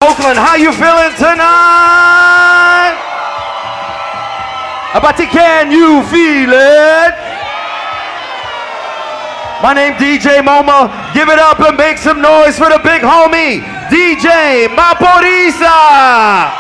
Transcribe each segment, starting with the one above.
Oakland, how you feeling tonight? Abati, can you feel it? My name DJ Momo. Give it up and make some noise for the big homie, DJ Maporisa.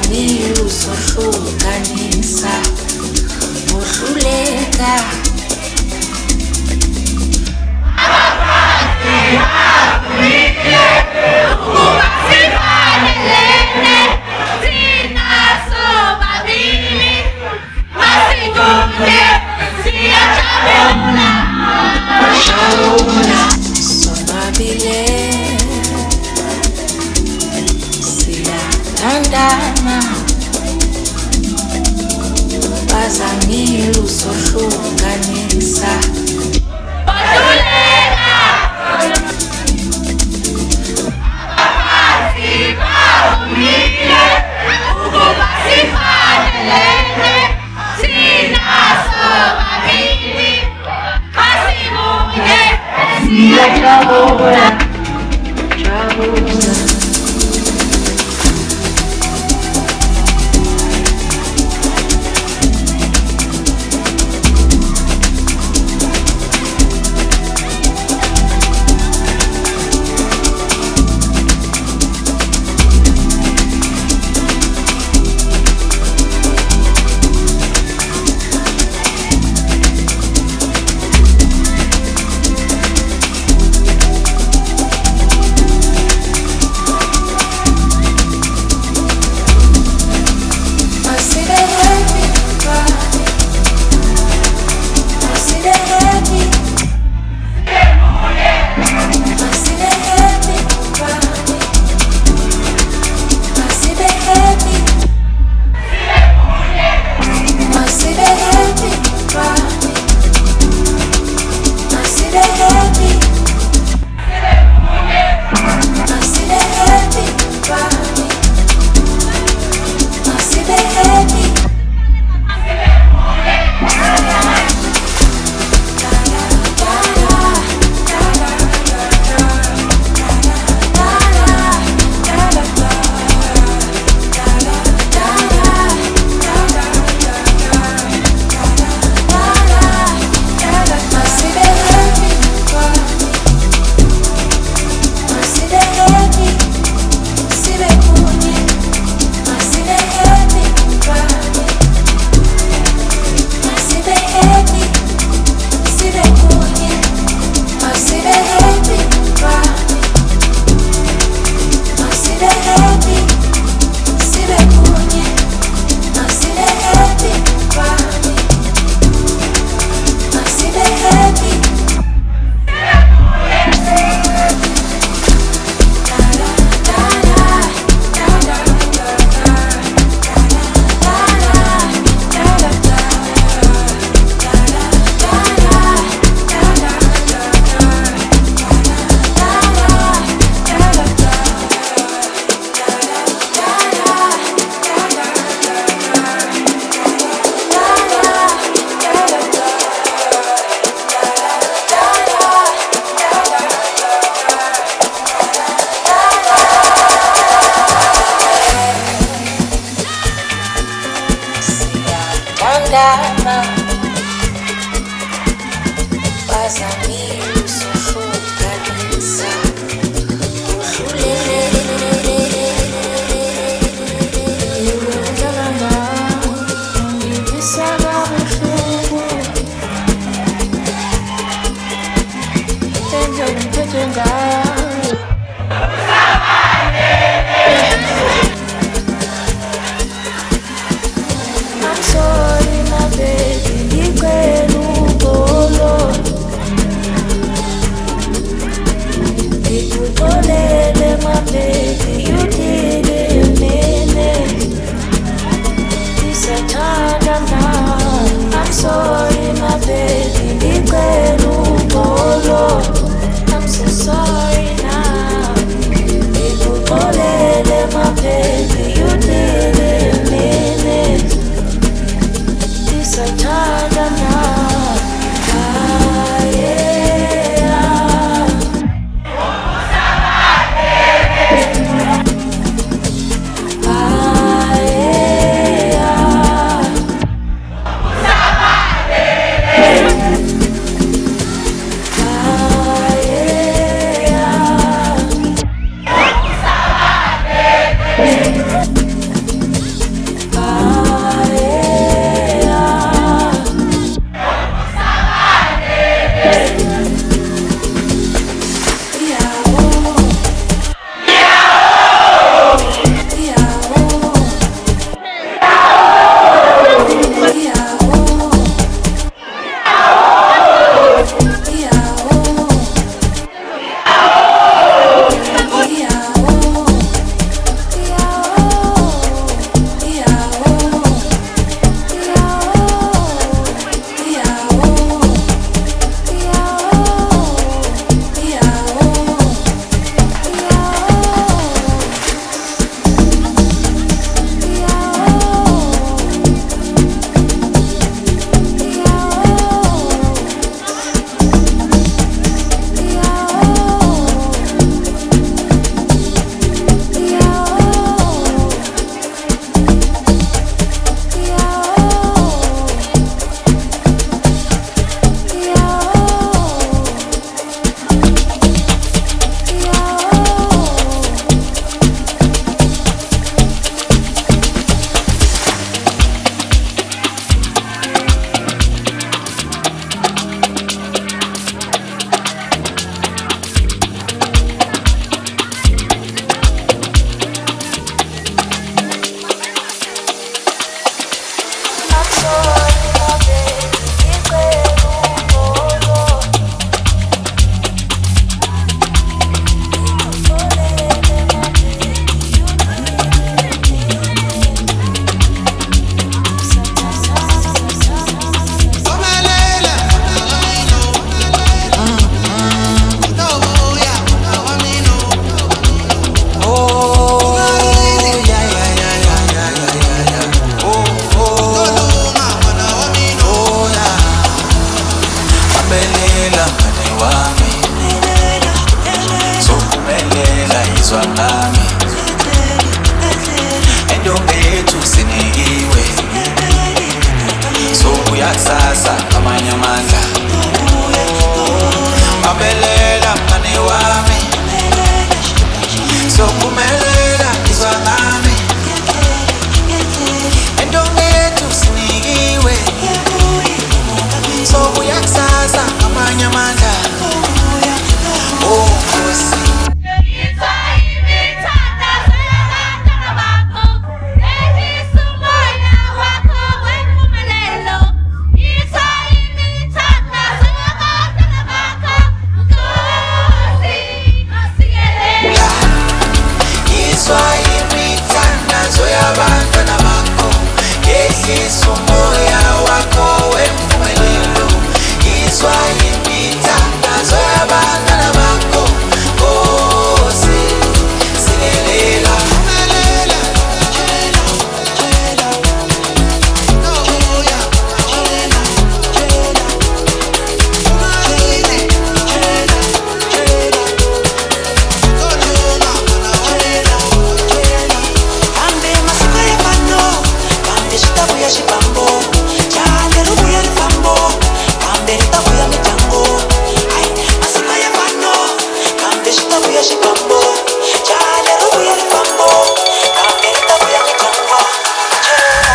ngilusohlukanisa uhluleka ukuba sifanelene thina sobabili masikunde siyajabula sobabili siyathandana bazangilusohlukanisa ukuba sifanelene thina sobabili masikunde siyajabula Yesu moya wako wemfumelelo Izwa yimita nazo yabangana bako Kose silelela Fumelela Chela Chela Noya Chela Chela Fumalini Chela Chela Toloma Chela Chela Ambe masiko ya pano Ambe shitabu ya shipambo Chale rubu ya lifambo Ambe ritabu ya mitango Ay, masiko ya pano Ambe shitabu ya shipambo Chale rubu ya lifambo Ambe ritabu ya mitango Chela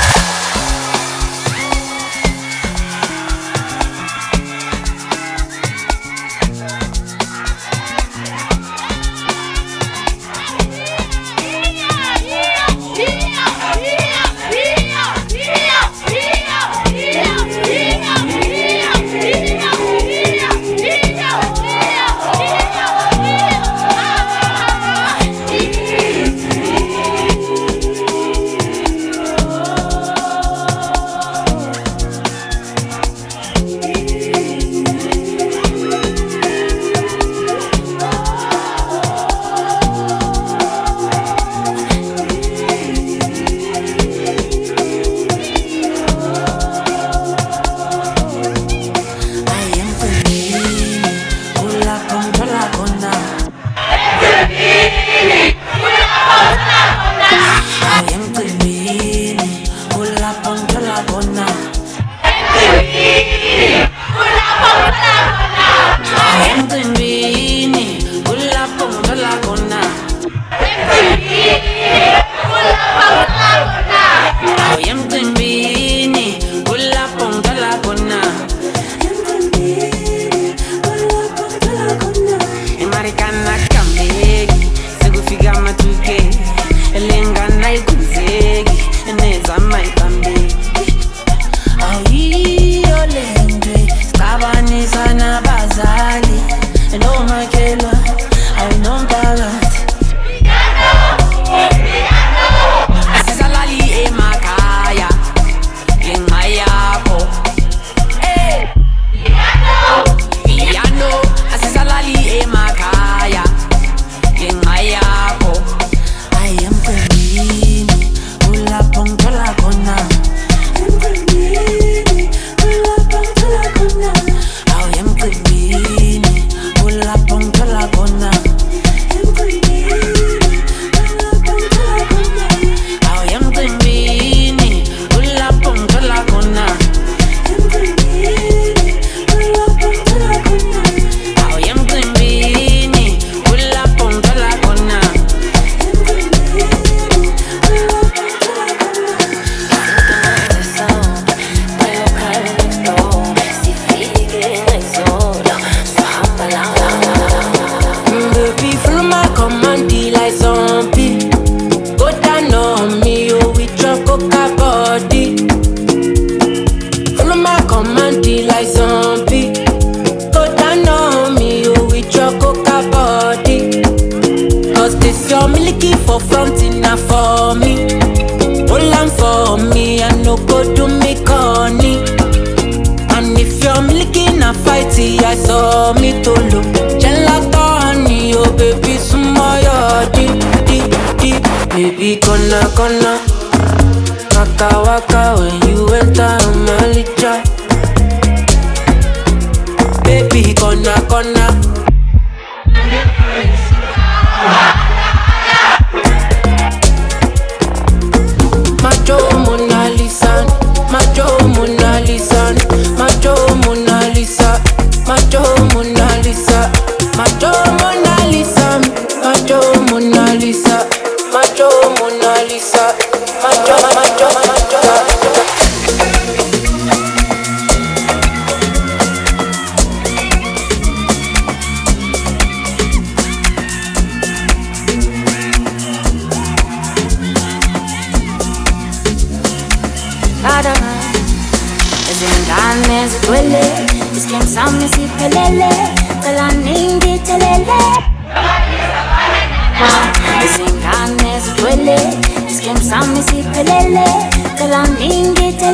Zingane zigcwele, skim sami siphelele, cela ningithi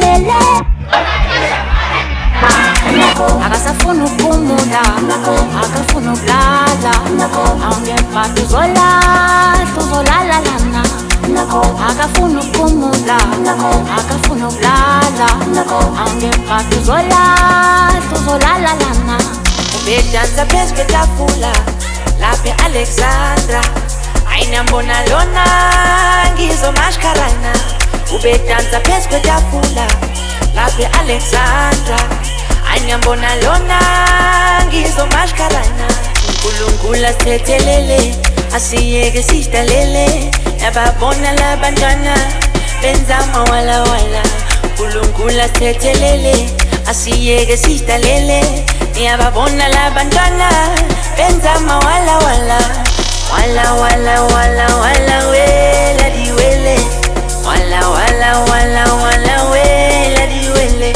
akafuna ukumula, akafuna ukulala, awungeva tuzolala lana. Akafuna ukumula, akafuna ukulala, awungeva tuzolala lana. Ubedansa phezu kwetafula lapha e-Alexandra, ayinambona lona ngizomashkarana. Ubedansa phezu kwetafula lapha e-Alexandra, ayinambona lona ngizomashkarana. uNkulunkulu asithethelele, asiyeke sidalele, nababona labantwana benza amawalawala. uNkulunkulu asithethelele, asiyeke sidalele, niyababona labantwana benza amawalawala. Wala wala wala wala wela diwele, wala wala wala wala wela diwele,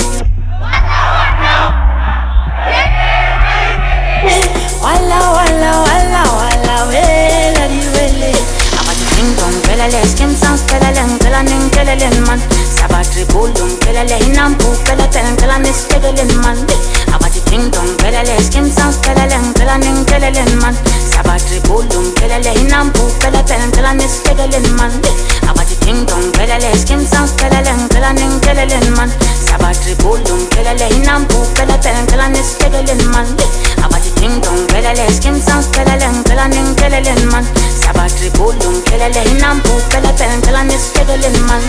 wala wala wala wala wela diwele. Abati ding dong kelele, skim sounds kelele, kelaning kelele man. Sabatri bulum kelele, hinampu kelele, kelanis kelele man. Abati ding dong kelele, skim sounds kelele, kelaning kelele man. Sabatri bulum kelele, hinampu kelele, kelanis kelele man. Abati ding dong kelele, skim sounds kelele, kelaning kelele man. Sabatri bulum kelele, hinampu kelele, kelanis kelele man. Abati ding dong kelele, skim sounds kelele, kelaning kelele man. Sabatri bulum kelele, hinampu kelele, kelanis kelele man.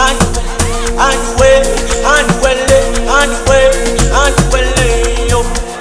And well, yo.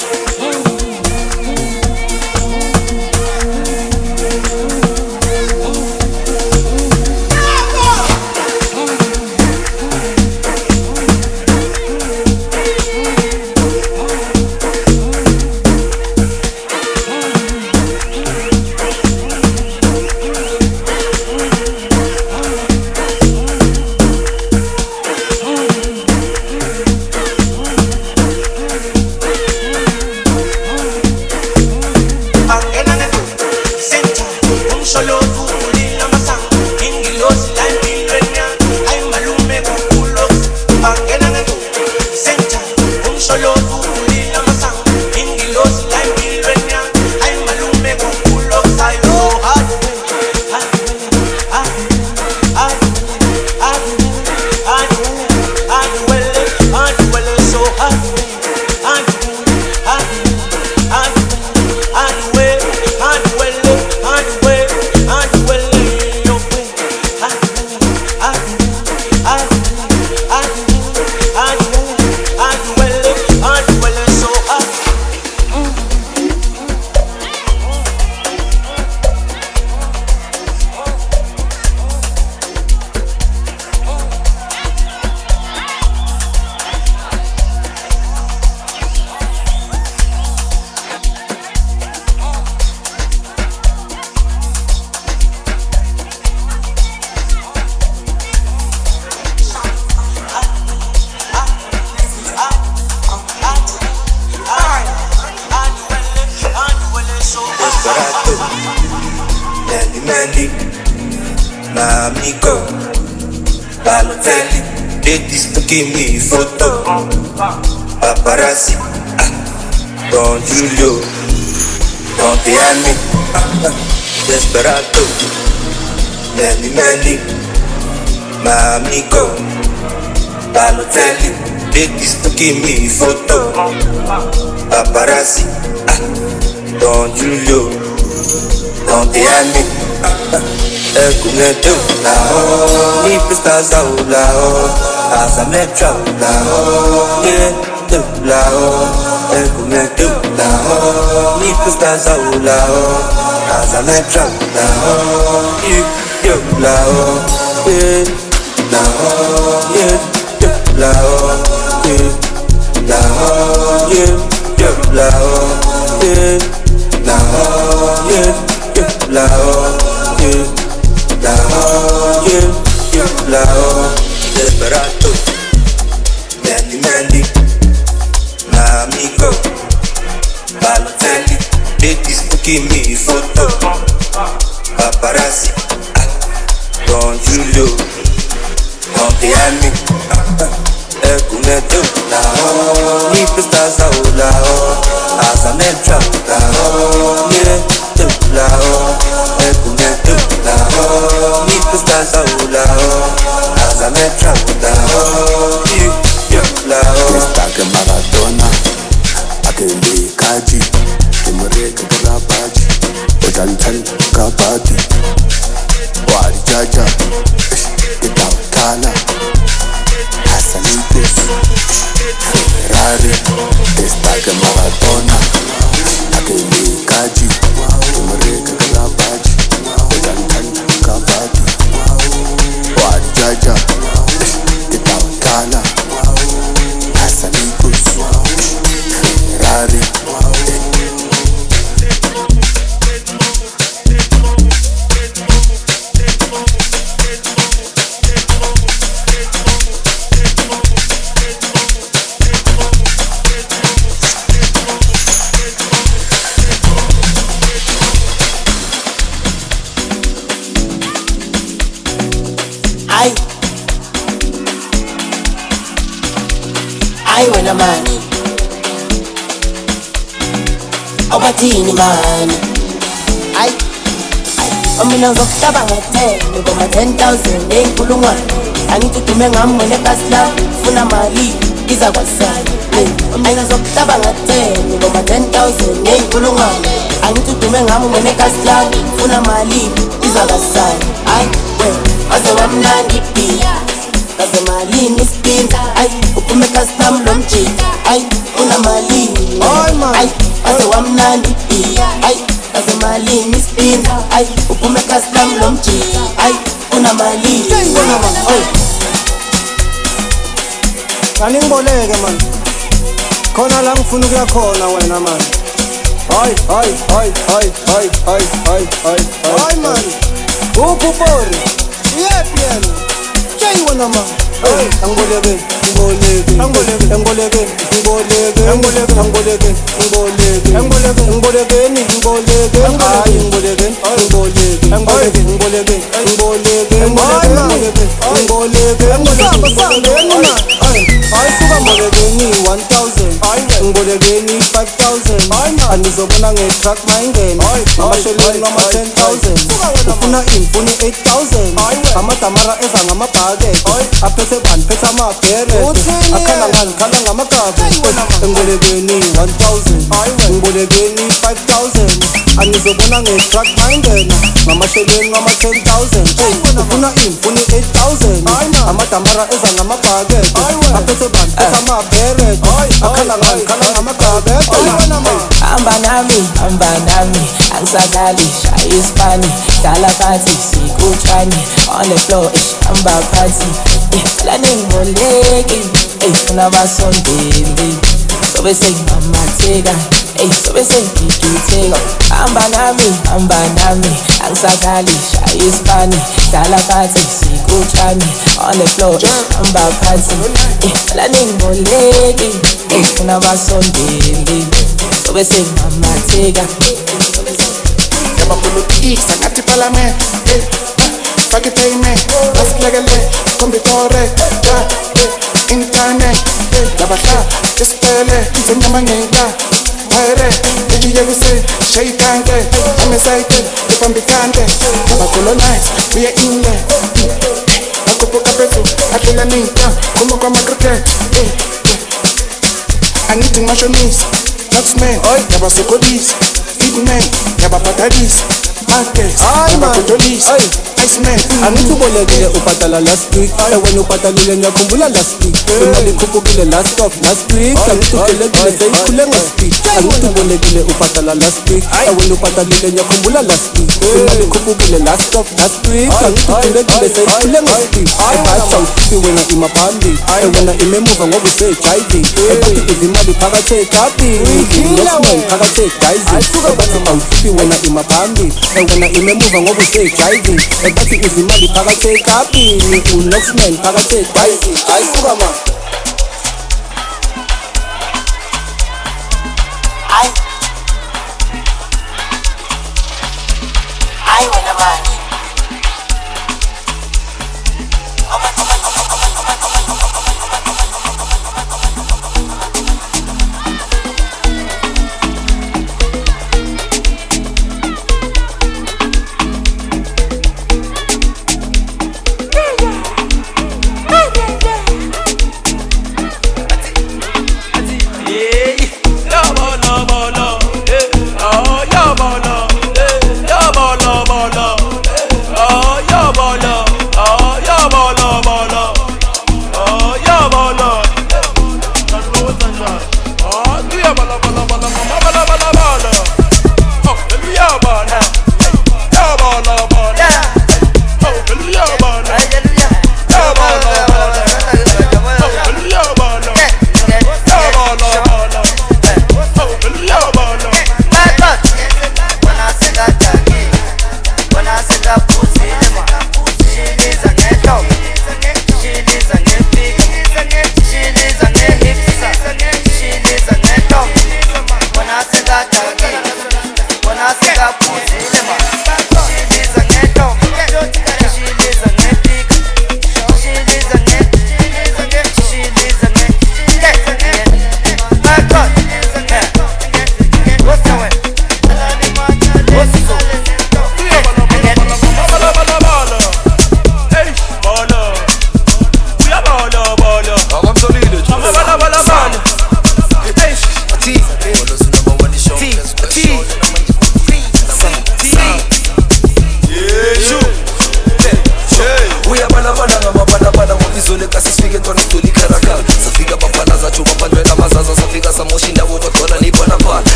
amigo, Balotelli, ladies to give me photo. Paparazzi, Don Julio, Don Tiani, Desperado, Melly, my amigo, Balotelli, ladies to give me photo. Paparazzi, Don Julio, Don Tiani. Ecuneto lao, ni pistas ao lao, asa metro lao, yeto lao. Ecuneto lao, ni pistas ao lao, asa metro lao, yo lao, lao, yeto lao, lao, yo lao, lao, yeto lao. Lao, Desperado, Melly, my amigo, Balotelli, ladies to give me photo. Paparazzi, Don Julio, Don Tiani, Ecuneto, Lao, ni pistas ao Lao, asa metro, Lao, yeto, Lao, Ecuneto, Lao, ni pistas ao Lao, asa metro, Lao, yo, Lao. Mr. Maradona, akende kaji, kimureka karabaji, ojantan kabati, wari jaja, itautala, Hasanites, Ferrari, Mr. Maradona, akende kaji, kimureka karabaji, ojantan kabati, wari jaja, itautala. Ferrari. I want a money. Awatini man. Mina ngokutaba nge-10 ngoma 10,000 enkulungwane. Angithi udume ngami wena eKasla ufuna mali iza kwasana. Mina ngokutaba nge-10 ngoma 10,000 enkulungwane. Angithi udume ngami wena eKasla ufuna mali iza kwasana. Aze wamnandi pia. Kaze malini spin. Uphume custom lo mjika. Una malini. Aze wamnandi pia. Kaze malini spin. Uphume custom lo mjika. Una malini. Kaningboleke man. Khona la ngifuna ukuya khona wena man. Hayi man. Upupori. Yepien. Jay wena man. Angboleke. Anizobona nge-truck mayingena amasheleni ama 10,000 ufuna imfuni 8,000 amadamara eza ngamabhakede aphethe bani phethe amabhere akhala ngani khala ngamagabe engibolekeni 1,000 ngibolekeni 5,000 anizobona nge-truck mayingena ngamasheleni ama 10,000 ufuna imfuni 8,000 amadamara eza ngamabhakede aphethe bani phethe amabhere akhala ngani khala ngamagabe. Hamba nami, angisadlali shaya isipani, dala phansi sikutshani, on the floor hamba phansi, la ningboleki, funa basondeli, sobe sengamatheka, sobe sengigitheka. Hamba nami, angisadlali shaya isipani, dala phansi sikutshani, on the floor hamba phansi, la ningboleki, funa basondeli. Sobe sengamatheka. Yabapolitisa ngathi parliament. pakitene basilekele kombitore internet labahla isipele senyamangeka bayre ejiyekuse shayikanke amesaite epambikante abacolonize buye inle akopoka pefu atlela ninka como kwa cricket I need to mashonise Natsmen, yabasokodisi Hitmen, yabapatadisi Markets, yabakotolis Iceman, angithubolekile ubhadala last week wena ubhadalile ngiyakhumbula last week imali ikhuphukile last week angithugelekile seyikhule ngespeed angithubolekile ubhadala last week wena ubhadalile ngiyakhumbula last week imali ikhuphukile last week angithugelekile seyikhule ngespeed ebathi awukhiphi wena imabhambi wena imemuva ngoba usejiving ebathi izimali phakathi ekapini unosman phakathi egayizini ebathi awukhiphi wena imabhambi wena imemuva ngoba usejiving ebathi izimali phakathi ekapini unoxman phakathi egayizini ayisuka ma Ay wena manje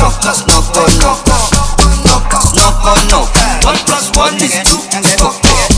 One plus one is two.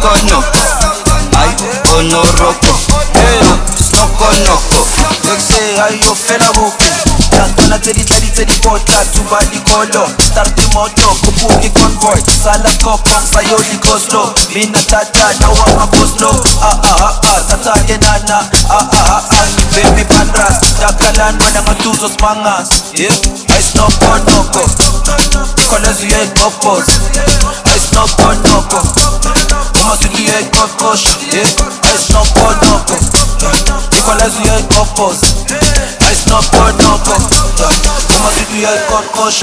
Snokonoko, ay Onoroko, Snokonoko. Look say ay yo fela buki. Tantona tedi bota tuba di kolo. Start the moto, kubuki convoy. Sala koka, sayo di koslo. Mina tata, nawa makoslo. Tata yenana. Baby panras, takalan wana ngatuzo smangas. Ay Snokonoko, kolezu ye kopos. Ay Snokonoko, umasitu ye kokos. Ay Snokonoko, kolezu ye kopos. Ay Snokonoko, umasitu ye kokos.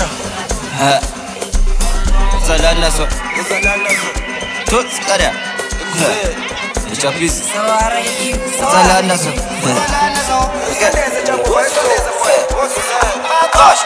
Zalana so, tuts kada. Chapis, Zalana so. Gosh.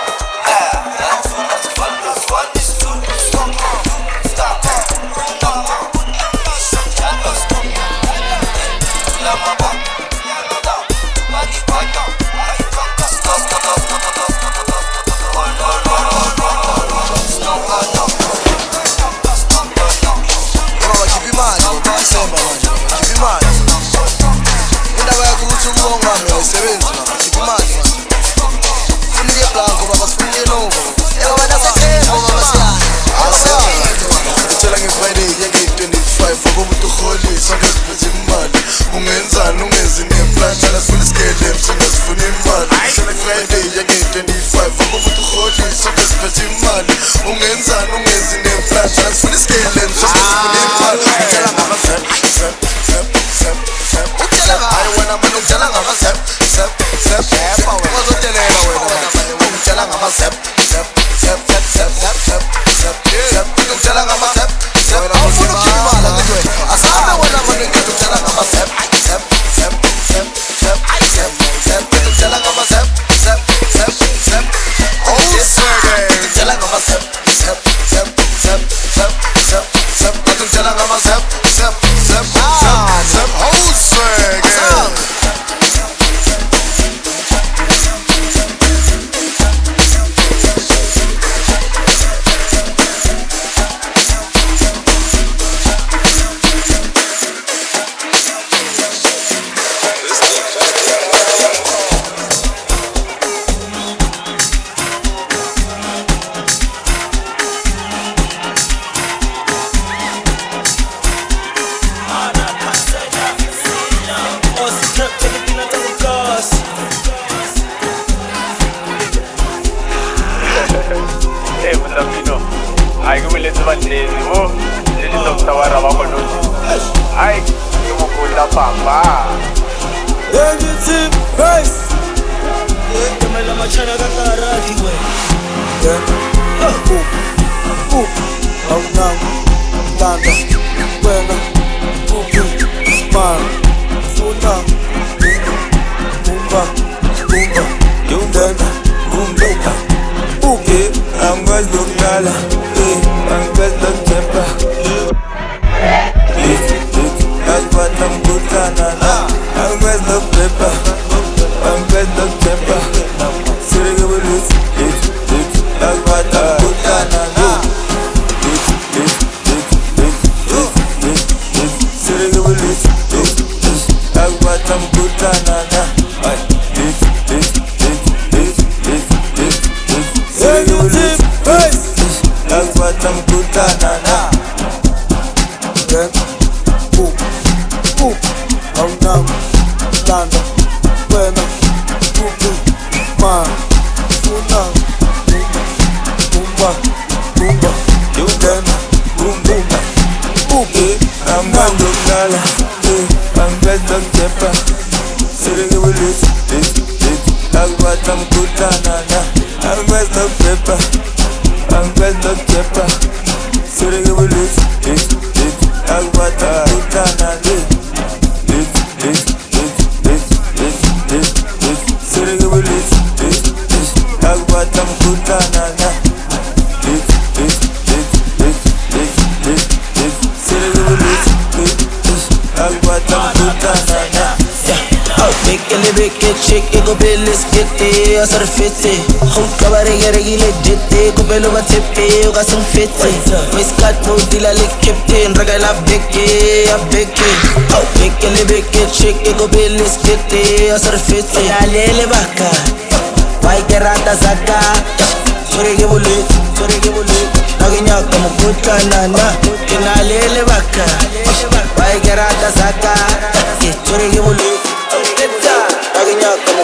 shake go bellis gete asar fete khum kabare geregile jete ko belo batepe ga sum fete miskat no dilale captain ragala beke abeke beke le beke shake go bellis gete asar fete alele baka vai gerata zaka sorege bole naginya como kuchana na kinalele baka vai gerata zaka sorege bole naginya como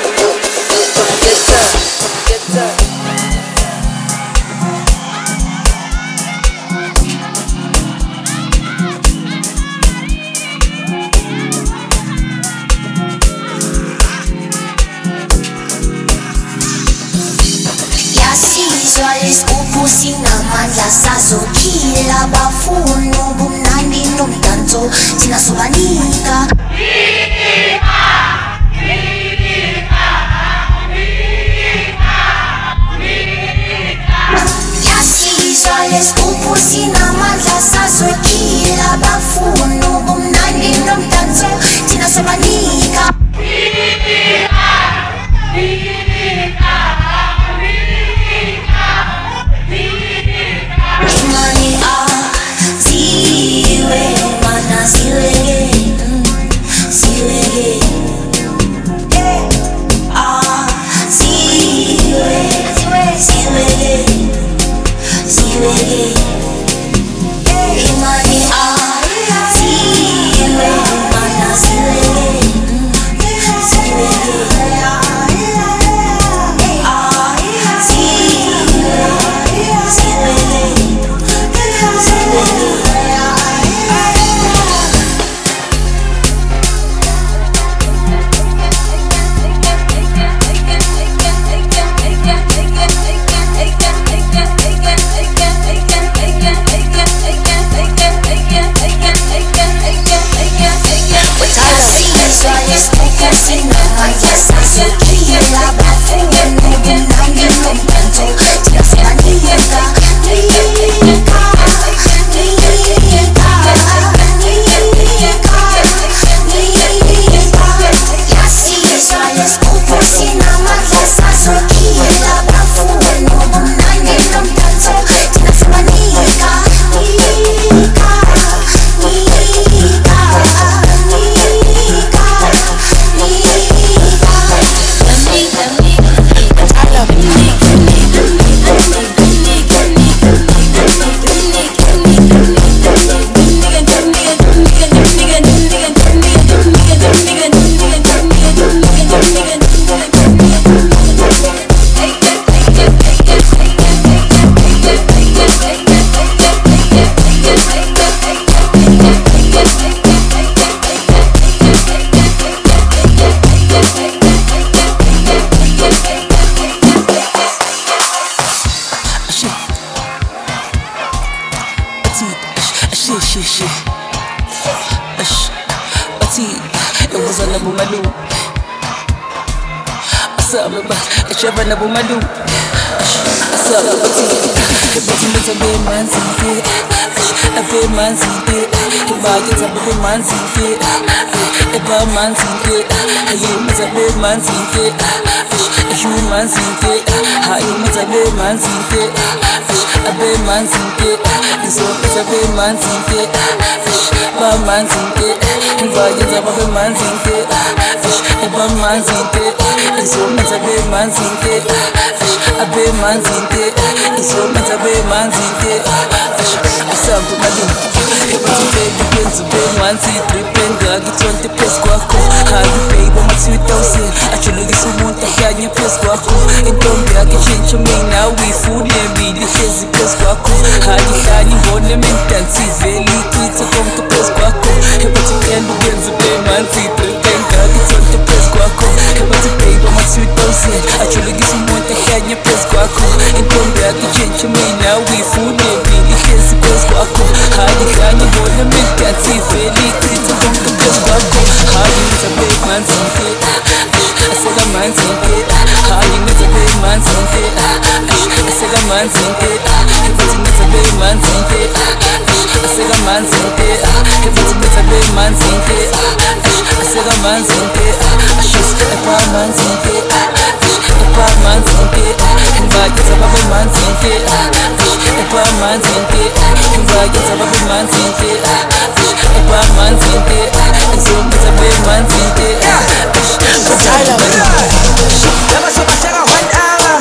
Sinamandla sazokhila bafuna ubumnandi nomdanso thina sobanika yasizwa lesigubhu sinamandla sazokhila bafuna ubumnandi nomdanso thina sobanika Sega man sente, everything that's a big man sente. Sega man sente, everything that's a big man sente. Sega man sente, she's a bad man sente. A bad man sente, invite a bad man sente. A bad man sente, invite a bad man sente. A bad man sente, and so it's a big man sente. I love you. Never show my share of 1 hour.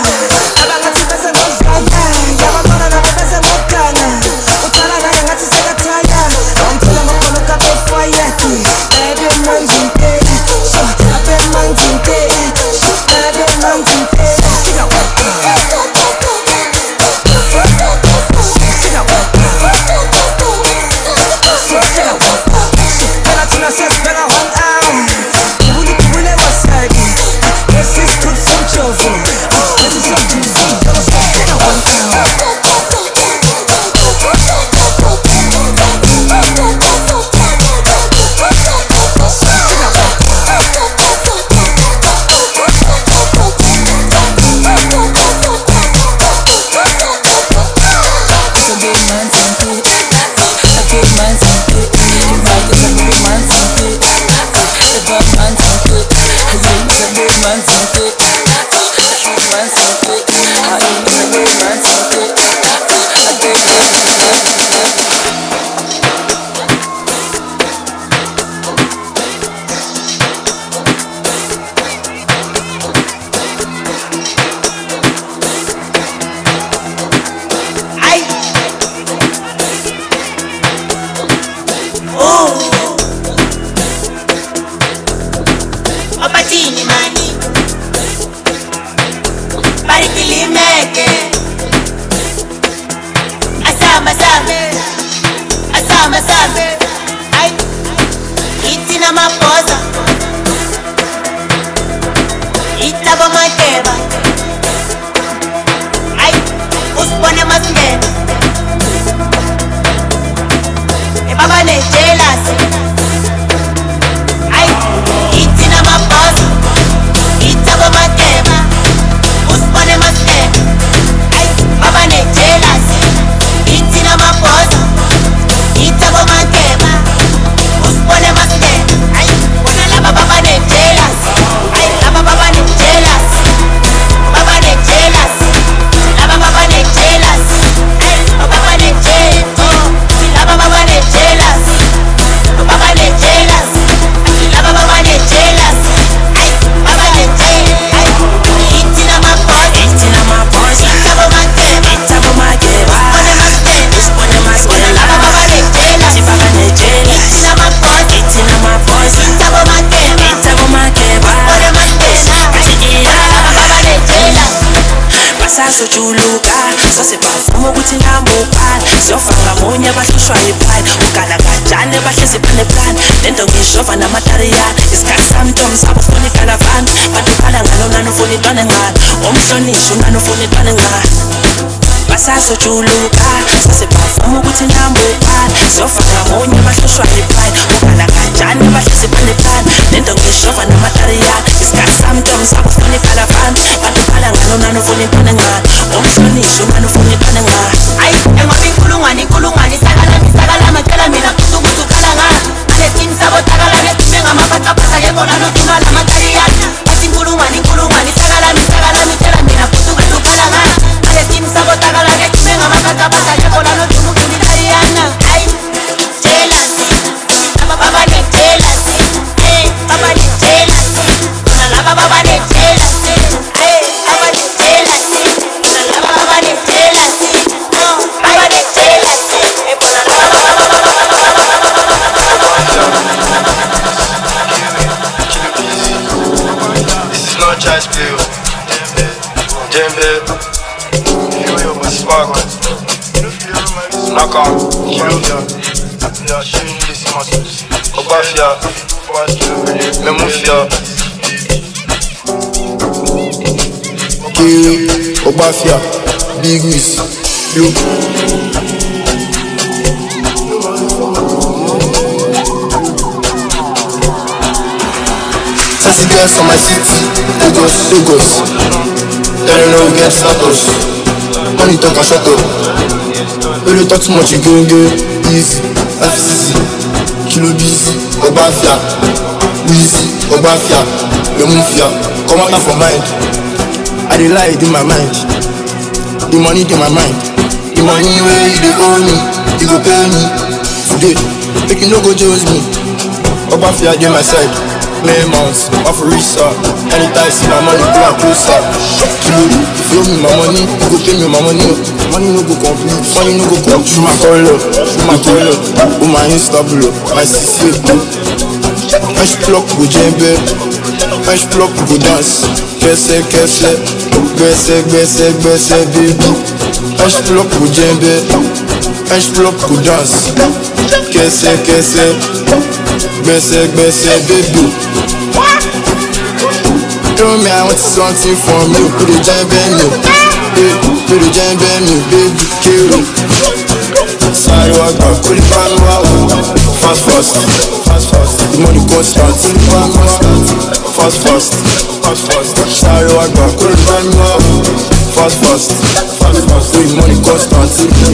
Sojuluka, so sebavumo ukuthi ngambopana siyofaka munye abahlushwa yiphali ugala kanjani bahlezi plan lento ngishova namatariyana isikhathi sami ntomsabo ufuna igalavani bantu khala ngalo nani ufuna intwana ngani omhlonishwa nani ufuna intwana ngani basasojuluka so sebavumo ukuthi ngambopana siyofaka munye abahlushwa yiphali ugala kanjani bahlezi plan lento ngishova namatariyana isikhathi sami ntomsabo ufuna igalavani bantu khala ngalo nani ufuna intwana ngani omhlonishwa nani ufuna intwana ngani ayi engoba inkulungwane sakala macela mina kuthi ukhala ngani alethi msabo takala nesibe ngamaphathaphatha yekona nothuma lamatariyana athi inkulungwane sakala macela mina kuthi ukhala ngani alethi msabo takala nesibe ngamaphathaphatha yekona nothuma lamatariyana ayi jealousy baba ne jealousy baba ne jealousy laba baba ne jealousy baba ne jealousy baba ne jealousy baba ne jealousy This is not child's play. Jembe, feel my spark. Knock on, yeah, show me this muscles. Obafia, Memufia. Kiri, Obafia, Big Miss, you. Sassy girls from my city, Lagos. They don't know we get status. money talk and shut up. When you talk too much, you going get easy. FCC, Kilo busy, Obafia, Wheezy, Obafia, Lemufia, come out from mind. I dey lie in my mind. The money in my mind. The money where you dey owe me, you go pay me today. Make you no go judge me. Obafia dey my side. May months, off a research. Anytime see my money, go and closer. Kilo, if you owe me my money, you go pay me my money. Money no go complete, money no go come. Through my color, oh my Insta blow, my CC blow. Fresh plug go jembe, fresh plug go dance. Kese, kese, gbese, gbese, gbese, baby. Fresh plug go jembe, fresh plug go dance. Kese, kese, gbese, gbese, baby. Tell me I want something from you, put the jembe in you. Put the jembe in you, baby, kill it. Sorry, I got cool fast, fast, fast, fast. The money constant, fast, fast, fast, fast. Sorry, I got cool fast, fast, fast, fast. The money constant.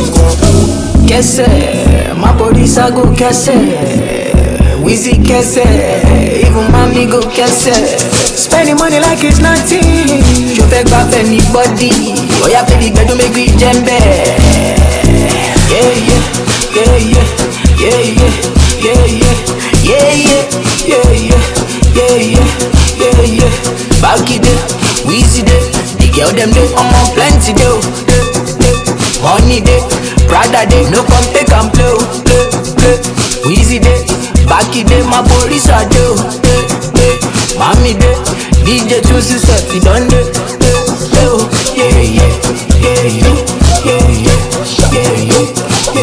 Kese, my police I go kese. Wheezy kese, even mommy go kese. Spending money like it's nothing. You beg back anybody. Oh yeah, baby, better make me jembe. Yeah, yeah, yeah, yeah, yeah, yeah, yeah, yeah, yeah, yeah, yeah, yeah, yeah, yeah. Back it up, Wheezy day. The girl them day, I'm on plenty day. Money day, Prada day, no come take and play, play, play. Wheezy day, back it day, my police are do. Mommy day, DJ choose set, he done day. Yeah, yeah, yeah, yeah, yeah, yeah, yeah, yeah.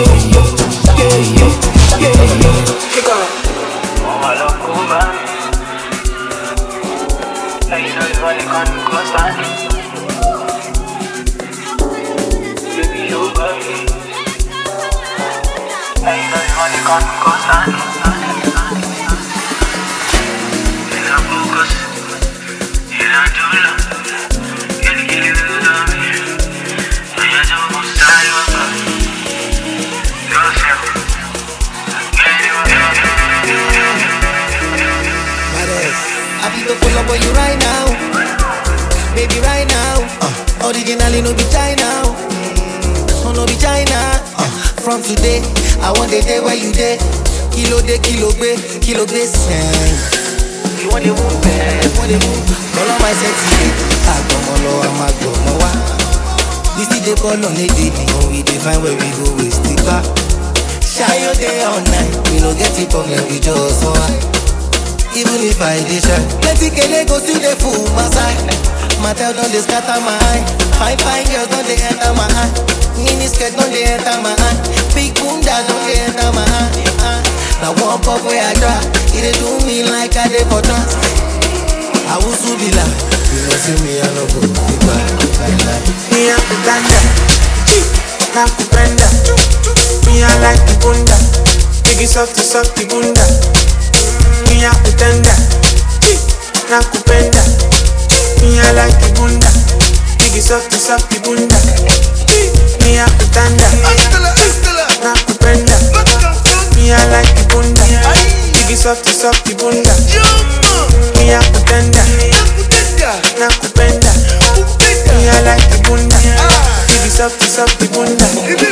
For you right now, baby, right now. Originally no be China, oh no be China. From today, I want the day where you day. Kilo be sing. You want the move, want the move. Follow my sexy, I go more. We see the call on the day, we define where we go, we stick up. Shy your day all night, we no get it from your just so even if I dey shy, plenty kele go still dey full my side. Matel don dey scatter my eye. Fine girls don dey enter my eye. Mini skirt don dey enter my eye. Big bunda don dey enter my eye. Now one pop where I try, it dey do me like I dey for trance. I will soon be like, you know see me I no go be bad. Me a Uganda, na kupenda. Me I like the bunda, biggie soft to suck the bunda. Me a pretender, na kupenda. Me I like the bunda, biggie soft to suck the bunda. Me a pretender, na kupenda. Me I like the bunda, biggie soft to suck the bunda. Me a pretender, na kupenda. Me I like the bunda, biggie soft to suck the bunda.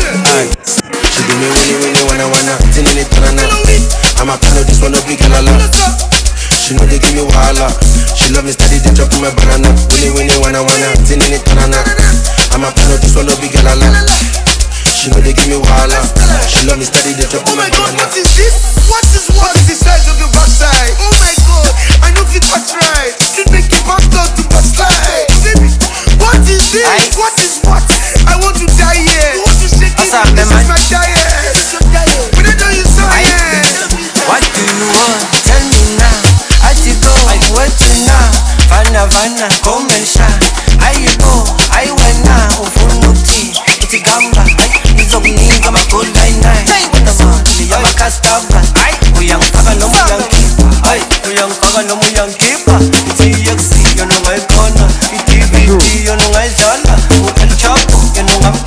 She do me winnie wanna, tinning it tanana. I'm a fan of this one, a big girl I love. She know they give me wahala. She love me steady, they drop my banana. Winnie wanna, tinning it tanana. I'm a fan of this one, a big girl I love. She know they give me wahala. She love me steady, they drop my banana. What is this? What is the size of your backside? Oh my God, I know if that's right. You make your back down to backslide. Baby, what is this? What is what? I want to die here. You want to shake it? This is my diet. But I know you saw it. What do you want? Tell me now. I to go, where to now? Vanna, come and shine. I go, I went now. Ufunuti, iti gamba. Nizogniga makula inai. What the man? Niyama kastaba. Uyang paga no muyang kipa. Uyang paga no muyang kipa. Iti yaksi, you know I gonna. Iti biti, you know I zala. Ukan chapo, you know I'm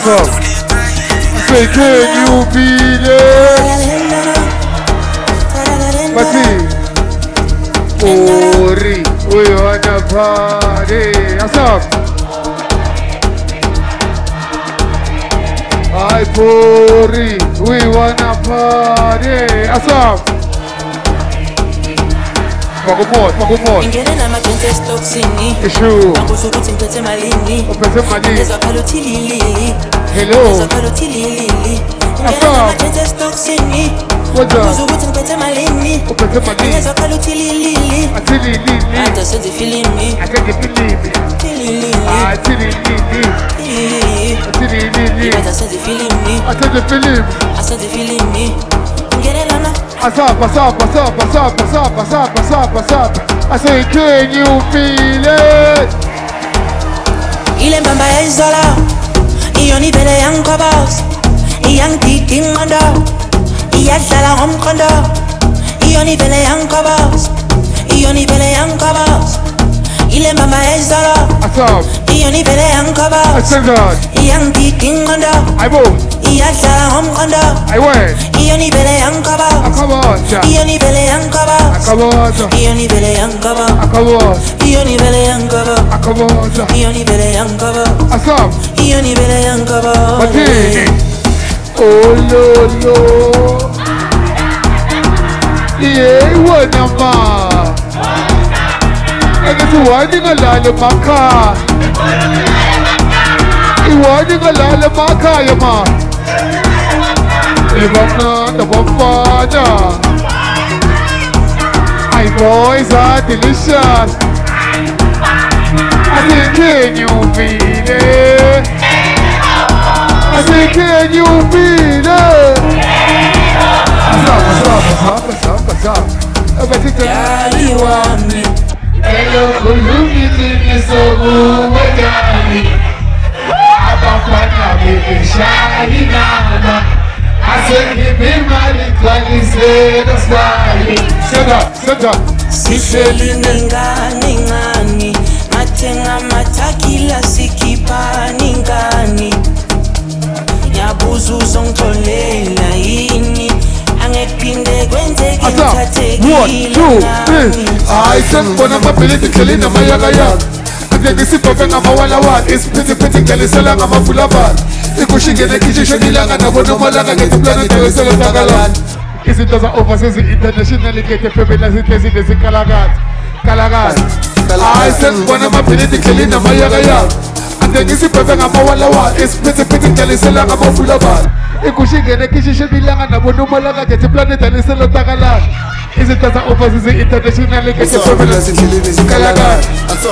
up. Say, can you feel it? Mati. Ori, we wanna party. What's up? Hi, Pori, we wanna party. What's up? Magumot. Ingene nama-20 stocks ini. Issue. Angisho ukuthi ngiphethe malini. Uphethe malini. Ngizokhala uthi lili. Hello. Ngizokhala uthi lili. Ingene nama-20 stocks ini. Angisho ukuthi ngiphethe malini. Uphethe malini. Ngizokhala uthi lili. Athi lili. Ade senze ifilimi. Asenze ifilimi. Lili. Athi lili. Athi lili. Ade senze ifilimi. Asenze ifilimi. Asenze ifilimi. Ingene lana. Asap. I say, can you feel it? Ile mbamba ya izola. Iyoni vele yankobos. Iyangididi ngondo. Iyadlala ngomkhondo. Iyoni vele yankobos. Iyoni vele yankobos. Ile mbamba ya izola. Asap. Iyoni vele yankobos. Iyangididi ngondo. Iyadlala ngomkhondo. Iyoni vele yankobos. Iyoni vele yankobos. Iyoni vele yankobos. Iyoni vele yankobos. Iyoni vele yankobos. Asap. Iyoni vele yankobos. Matini. Oh lo. Yeah, what number? And it's winding a lot of my car. It's winding a lot of my car, your man. If I'm not the father, my boys are delicious. I say, can you feel it? I say, can you feel it? What's up? Daddy want me. Hello, kulumiti so wajani. Abafana baby shiny mama. I said, give me money, 20 said that's why. Sit up. Sihleli ningani. Mathenga matakila sikipani ngani. Nyabuza uzongixolela yini. Angephinde kwenzeke ngithathekile. I said, bona mabhilidi kleli namayakayaka. Ngisiphofe ngamawalawala. Isiphithiphithi ngelisela ngamafulabala. Ikushingene kishisho nilanga nabonomalanga ngethi planet yeselo takalana. Izinto za-over sezi-international ngete phebela zihlezile zikalakati. I said, bona mabhilidi kleli namayakayaka. Ngisiphofe ngamawalawala. Isiphithiphithi ngelisela ngamafulabala. Ikushingene kishisho nilanga nabonomalanga ngethi planet yeselo takalana. Izinto za-over sezi-international ngete phebela zihlezile zikalakati.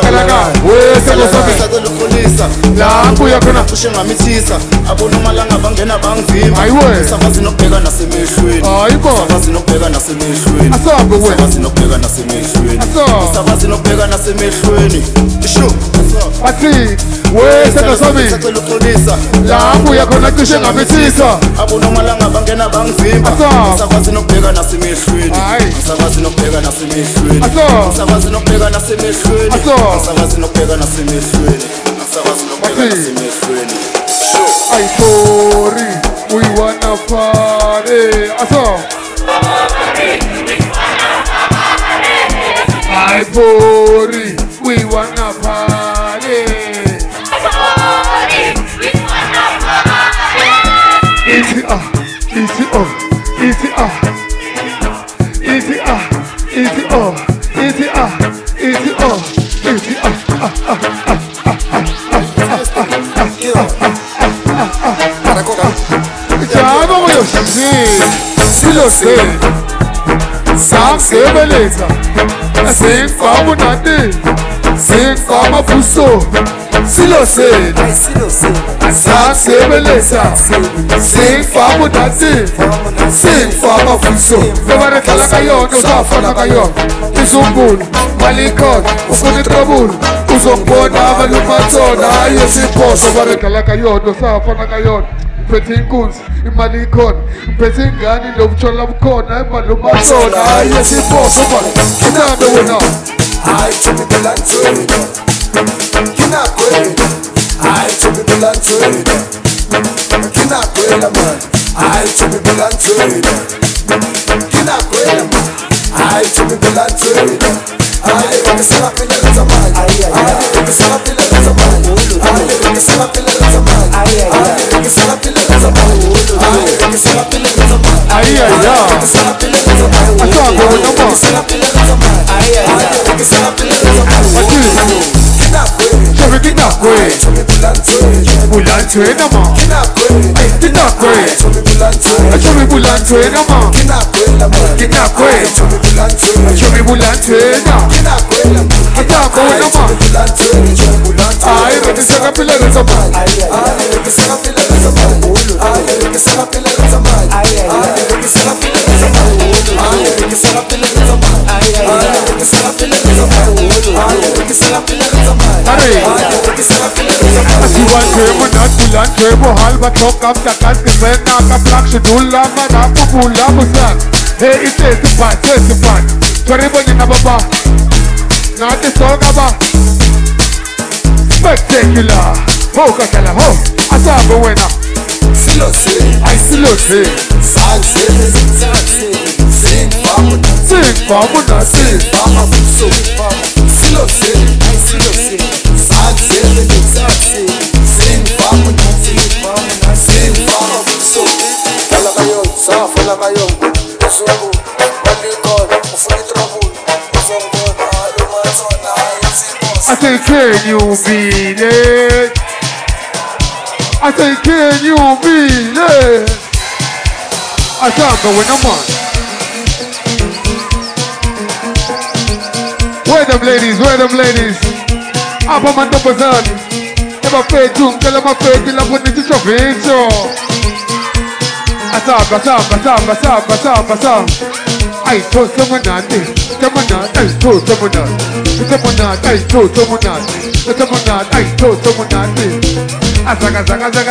Lapho uyakhona kushe ngamithisa abonomalanga bangena bangivima sabazi nokubheka nasemehlweni sabazi nokubheka nasemehlweni sabazi nokubheka nasemehlweni sabazi nokubheka nasemehlweni isho bathi wesena sobi sacela uxolisa lapho uyakhona kushe ngamithisa abonomalanga bangena bangivima sabazi nokubheka nasemehlweni sabazi nokubheka nasemehlweni sabazi nokubheka nasemehlweni sabazi nokubheka nasemehlweni sabazi nokubheka nasemehlweni ay Pori, we wanna party. Aso ay Pori, we wanna party. Easy Silo se Sam sebeleza Sing como nade Sing como fuso Silo se Sam sebeleza Sing como nade Sing como fuso Febare kalaka yon Uzafana kayon Izumbulu Malikon Ufuni trabulu Uzombona Avalumatona Ayesipo Febare kalaka yon Uzafana kayon Mphethe inkunzi imali ikhona mphethe ingane lobutshola bukhona imali lomasona hayi yesiphoso manje kinando wena hayi themibelantweni kinakwe hayi themibelantweni kinakwela man hayi Tommy Bulantwela kinakwela man hayi Tommy Bulantwela hayi ngisapila zamani hayi ngisapila zamani hayi ngisapila zamani hayi ngisapila zamani hayi ngisapila zamani Aye, ngisapila zamani Asaba wena ma ngisapila zamani hayi ngisapila zamani Chove kinakwe Bulantwela ma Kinakwe Chove Bulantwela ma Kinakwe Chove Bulantwela Asaba wena ma Aye, rekisaka pila zamani Aye, rekisaka pila zamani Aye, rekisaka pila zamani Aye, rekisaka pila zamani Aye, rekisaka pila zamani Aye, rekisaka pila zamani Aye, rekisaka pila zamani Aye, rekisaka pila zamani Asiwantwebo natbulantwebo halba tokam takas kesena kaplak shudula marapu bula musak Hey, itesipat Twaribo nina baba Nati sogaba Spectacular Ho kakala ho Asaba wena Silose Ay silose Sanse Sing famuna Sing famuna Sing famuna Silose Silose Sanse Sing famuna Sing famuna Fala kayo Sa fala kayo Sugo Balikon Ufuni trouble Uzongona Lumatona I say can you beat it? I say can you beat it? Asaba wena ma Where them ladies? Aba manda bazan Eba petum kala ma peti la poni ti chovecho Asaba Ay to samanate ay to samanate ay to samanate Azaga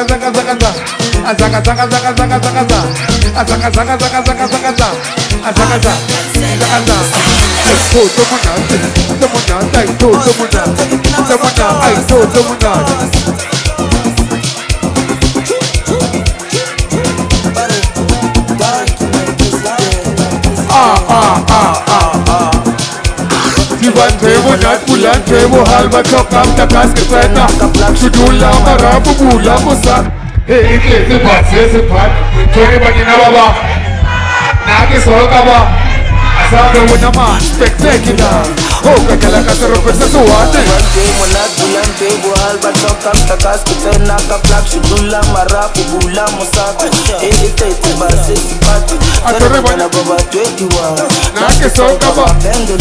Bulantwebo halba tokam takas kesena Shudula marapu bula musak Hey, itlesi pat Tori bagina baba Naki soka ba Asaba wena ma Spectacular Oh, kakala kasaro pesa suwate Bulantwebo halba tokam takas kesena Kaplak shudula marapu bula musak Itlesi pat Tori bagina baba 21 Naki soka ba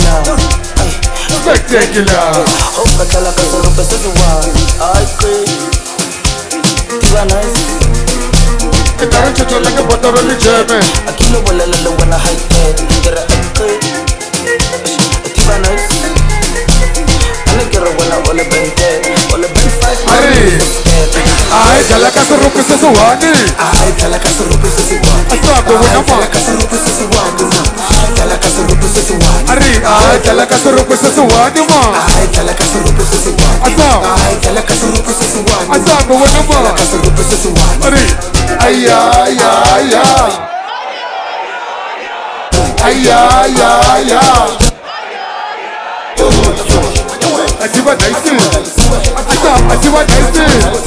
Spectacular Hoka tala kasaro pesa suwate Ay kwe Tiba nice Kitaran chochola ke botoro ni jeme Akilo wala lala wana high head Kira kwe Tiba nice Ana kira wana ole bente Ole bente 5 Ay, jala kasaro pesa suwate Ay, jala kasaro pesa suwate Asaba wena ma Jala kasaro pesa suwate Jala kasaro pesa suwate Ay, jala kasaro pesa suwate ma Ay, jala kasaro pesa suwate Asaba Ay, jala kasaro pesa suwate Asaba wena ma Jala kasaro pesa suwate Ay Atiba nice Atiba nice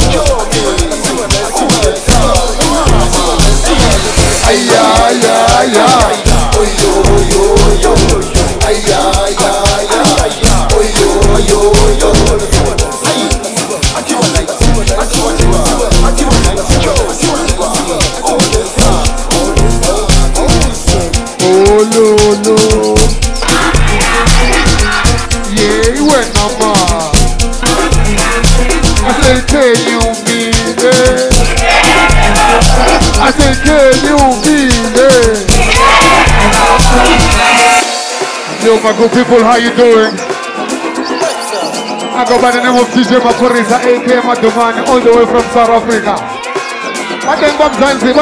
Oh no Yeah, you went no more I said can you beat it I said can you beat it Yo my good people, how you doing? I go by the name of DJ Maporisa, aka Madumani, all the way from South Africa. Bateng Bam Zanzi.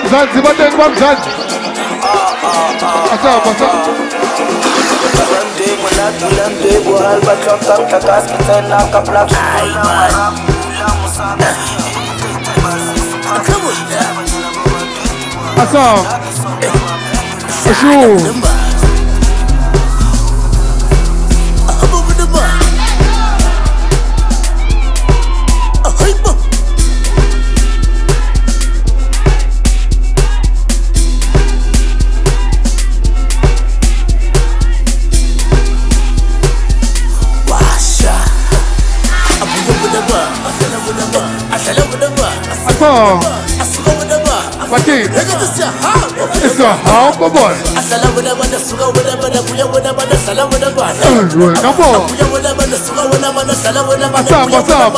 What's up? Come on. Assam. Ashu. Pati, it's a humble boy. What's up?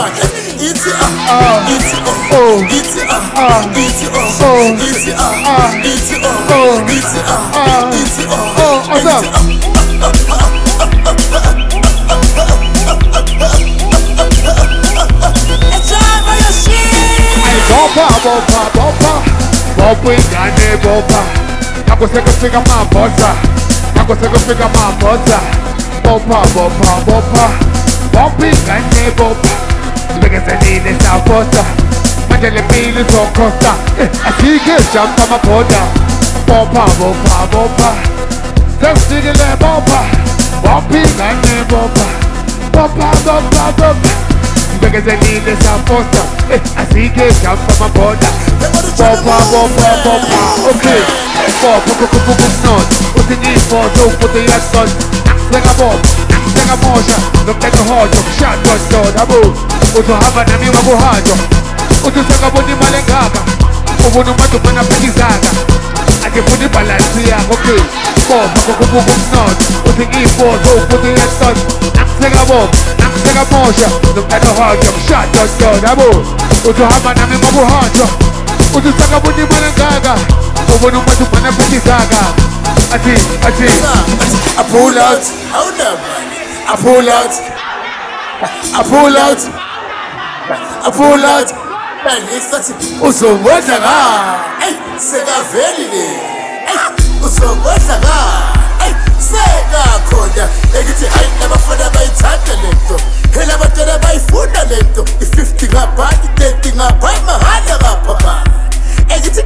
Bopa engane bopa. Não consigo ficar uma bosta. Não consigo ficar uma bosta. Bopa, bopa, bopa. Bopa engane bopa. Pega essa linha nessa bosta. Mas ele me só costa. Assim que chama uma boda. Bopa, bopa, bopa. Seu filho é bopa. Bopa engane bopa. Bopa, bopa, bopa. Pega essa linha nessa bosta. Assim que chama uma boda. Bopa, bopa, bopa, ok. Bopa, bopa, bopa, not. O seguinte, bopa, eu botei a sorte. Pega a bopa, pega a mocha. Não pega o rojo, chato, chato, amor. O tu raba na minha borracha. O tu saca bom de malengaga. O bom no mato, mas na pesquisada. Aqui foi de balancear, ok. Bopa, bopa, bopa, not. O seguinte, bopa, eu botei a sorte. Pega a bopa, pega a mocha. Não pega o rojo, chato, chato, amor. O tu raba na minha borracha. O tu saca bom de malengaga. O bom no mato, mas na pesquisada. Assim. I pull out. I pull out. I pull out. I pull out. Uzobona nga. Sekavelile. Uzobona nga. Sekakhona. Ekithi hayi labafana bayithanda lento. Phela abantwana bayifunda lento. I-50 ngapha, i-30 ngapha, imahanda ngapha. Ekithi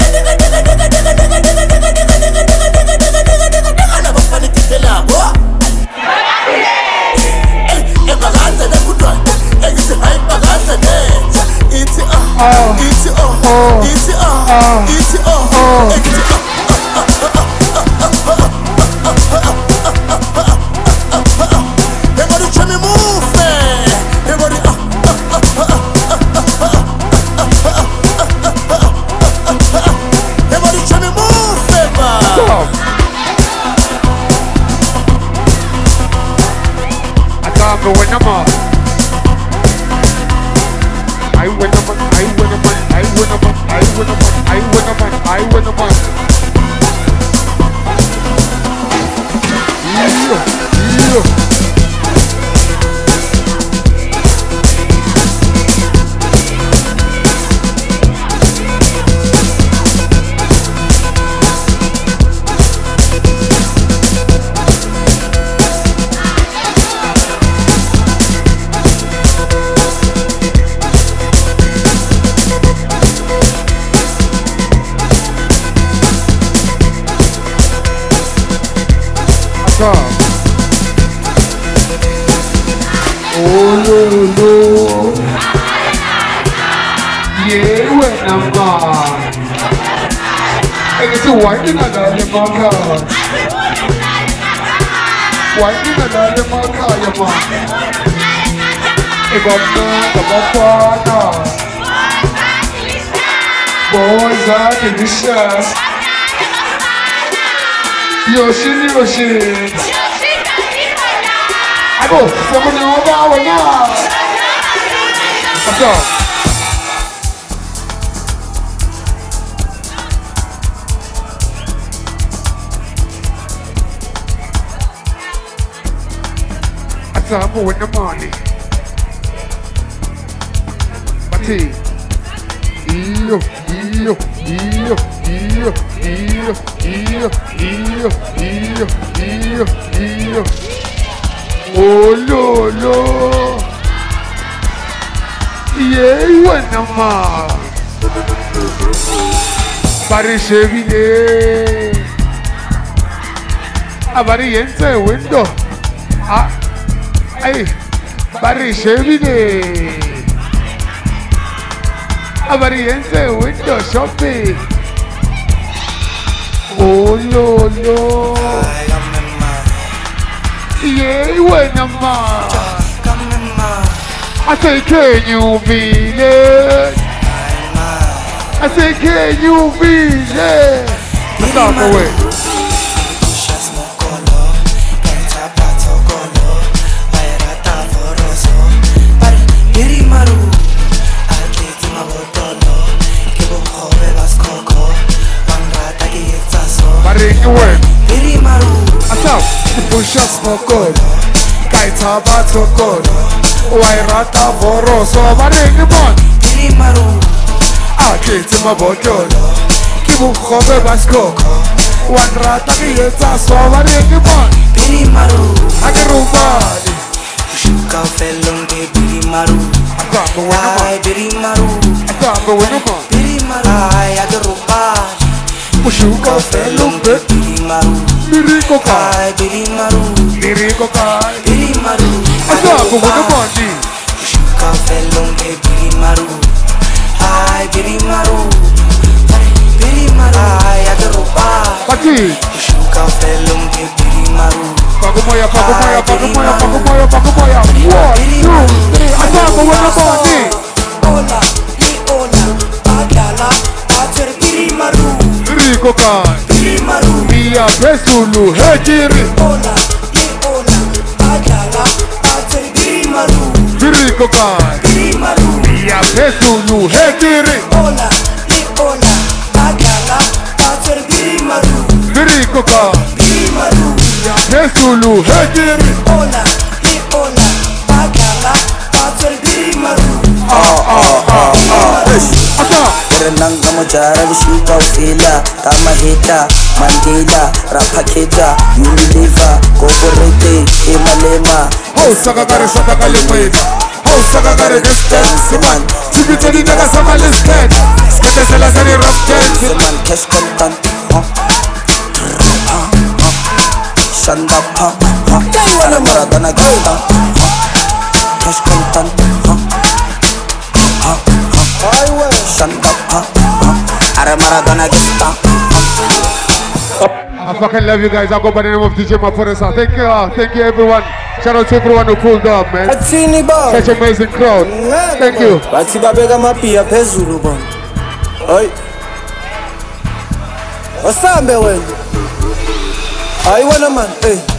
nabafana ikitelabo. Emaganda nekudwana. Ekithi hayi maganda nenja. Ithi ithi ithi ithi ekithi everybody try me move, everybody everybody try me move, I can't go when I'm up. I win a man. Oh no. Yeah, when I'm on. And it's a white in another marker. White in another marker, your mom. If I'm not a partner. Boys are delicious. Yoshi. I go, somebody over our now. Let's go. I'm in the morning. Bati. Oh no. Yeah, when I'm Bari shevile. Bari yense window. Ay, Bari shevile. Bari yense window shopping. Oh no no. Yeah, when I'm I say, can you feel it? I say, can you feel it? Stop away. Asap, push us no good. Kaita bato good. Wairata voroso maringi mon. Akiti mabotolo. Kibu khobe baskoko. Wanrata kiyeta so maringi mon. Agirubadi. Shuka felonge birimaru. Ay birimaru. Birimaru. Ay agirubadi. Mushuka felonge birimaru. Biriko kai birimaru. Biriko kai birimaru. Asabu wano bandi. Shuka felonge birimaru. Ay birimaru. Birimaru. Ay agaruba. Pati. Shuka felonge birimaru. Pagumoya. 1, 2, 3. Asabu wano bandi. Ola, ni ola, agala, ater birimaru. Biriko kai birimaru. Mia pesulu hejiri. Ola, ni ola, agala, ater birimaru. Biriko kai birimaru. Mia pesulu hejiri. Ola, ni ola, agala, ater birimaru. Biriko kai birimaru. Mia pesulu hejiri. Ola, ni ola, agala, ater birimaru. Renanga mojara vishuka ufila kama hita Mandela rapaketa Unilever Corporate Emalema Saka kale mweda. Saka kare distance man. Tibitani naga sama listed. Skete sela sari rough dance man. Cash content Shanda pa Ara maradana gita Cash content Shanda pa Ara maradana gita I fucking love you guys. I go by the name of DJ Maforesa. Thank you everyone. Shout out to everyone who pulled up, man. Such amazing crowd. Thank you. Bathi babeka mapia phezulu bona. Hoy. Wasambe wena. Hayi wena man, hey.